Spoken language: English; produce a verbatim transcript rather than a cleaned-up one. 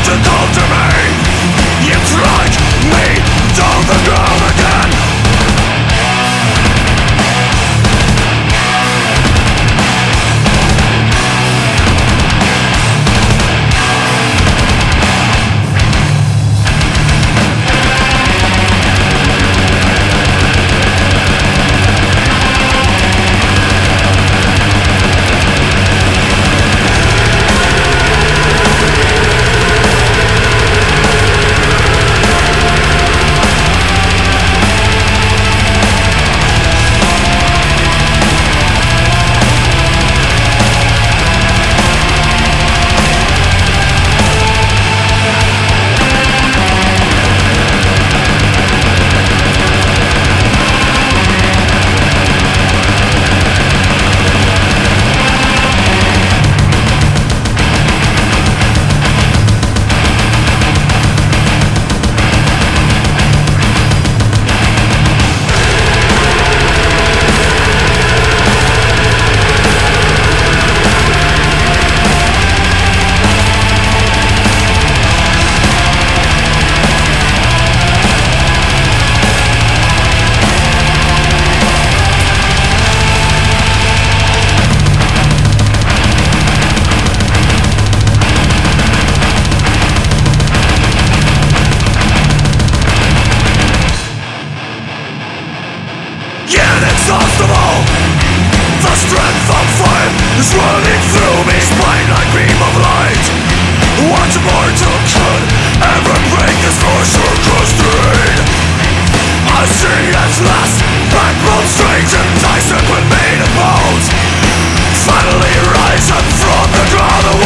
call to me. You drag me down the ground again. Inexhaustible, the strength of flame is running through me, spine like beam of light. What mortal could ever break this torture constraint? I see at last backbone straightened, I step with made of bones, finally rising from the ground.